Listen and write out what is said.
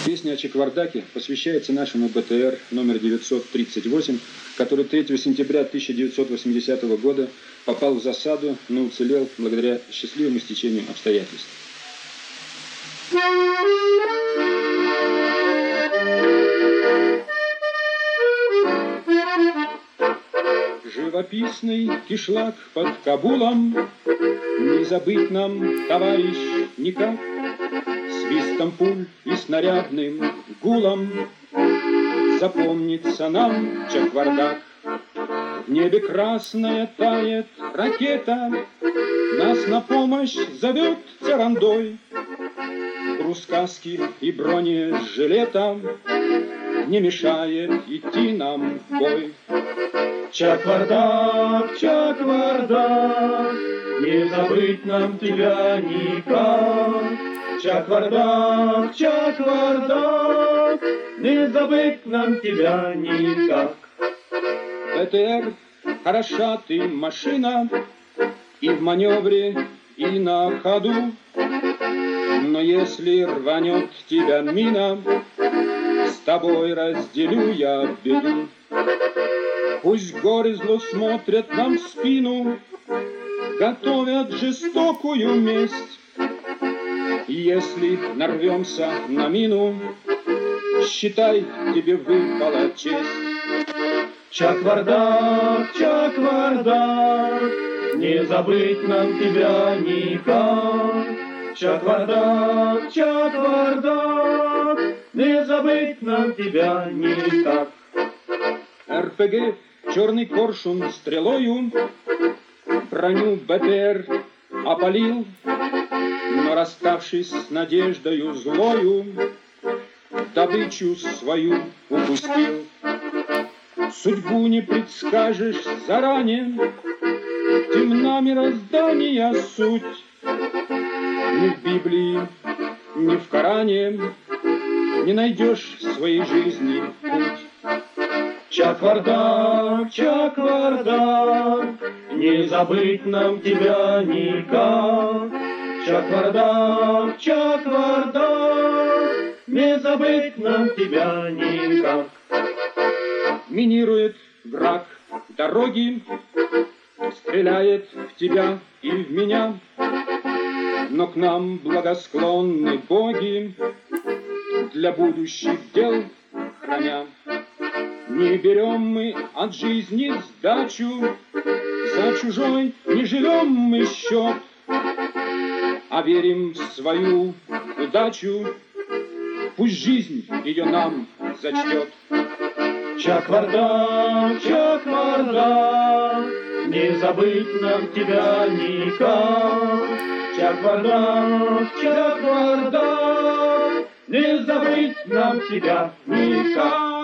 Песня о Чаквардаке посвящается нашему БТР номер 938, который 3 сентября 1980 года попал в засаду, но уцелел благодаря счастливому стечению обстоятельств. Живописный кишлак под Кабулом не забыть нам, товарищ, никак. Свистом пуль и снарядным гулом запомнится нам Чаквардак. В небе красная тает ракета, нас на помощь зовет Царандой. Груз каски и бронежилета не мешает идти нам в бой. Чаквардак, Чаквардак, не забыть нам тебя никак. Чаквардак, Чаквардак, не забыть нам тебя никак. БТР, хороша ты машина, и в маневре, и на ходу. Но если рванет тебя мина, с тобой разделю я беду. Пусть горы зло смотрят нам в спину, готовят жестокую месть. Если нарвемся на мину, считай, тебе выпала честь. Чаквардак, Чаквардак, не забыть нам тебя никак. Чаквардак, Чаквардак, не забыть нам тебя никак. РПГ черный коршун стрелою броню БТР опалил, но, расставшись с надеждою злою, добычу свою упустил. Судьбу не предскажешь заранее, темна мироздания суть. Ни в Библии, ни в Коране не найдешь в своей жизни путь. Чаквардак, Чаквардак, не забыть нам тебя никак. Чаквардак, Чаквардак, не забыть нам тебя никак. Минирует враг дороги, стреляет в тебя и в меня, но к нам благосклонны боги, для будущих дел храня. Не берем мы от жизни сдачу, за чужой не живем мы счет, а верим в свою удачу, пусть жизнь ее нам зачтет. Чаквардак, Чаквардак, не забыть нам тебя никак. Чаквардак, Чаквардак, не забыть нам тебя никак.